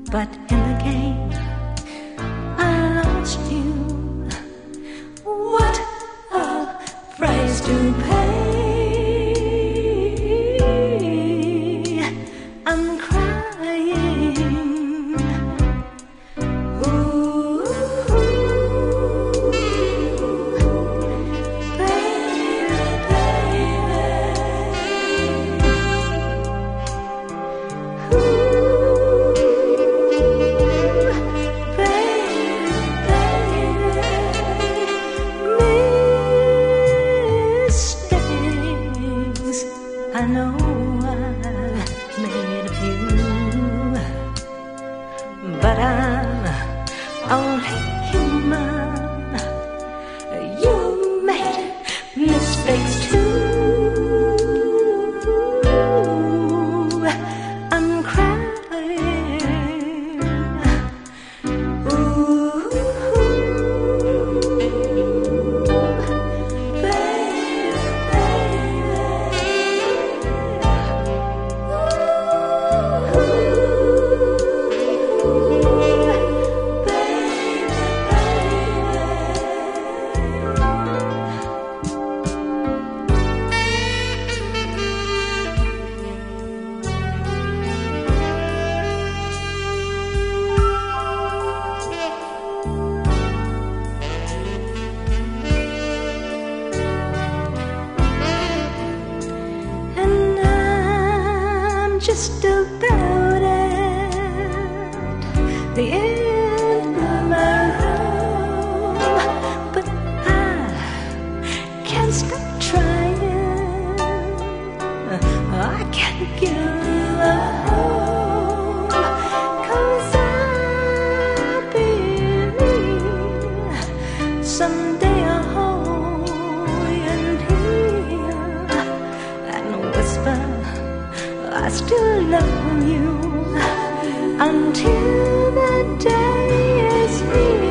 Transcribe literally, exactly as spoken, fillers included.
but in the game I lost you. What a price to pay. I'm crying. Ooh, baby, baby. Ooh, baby, baby. Mistakes I know I've made a few, but I'm only human. You made mistakes too. I'm crying. Ooh, baby, and I'm just about at the end of my road, but I can't stop trying. I can't give up, 'cause I believe someday I'll hold you near and whisper I still love you until the day is here.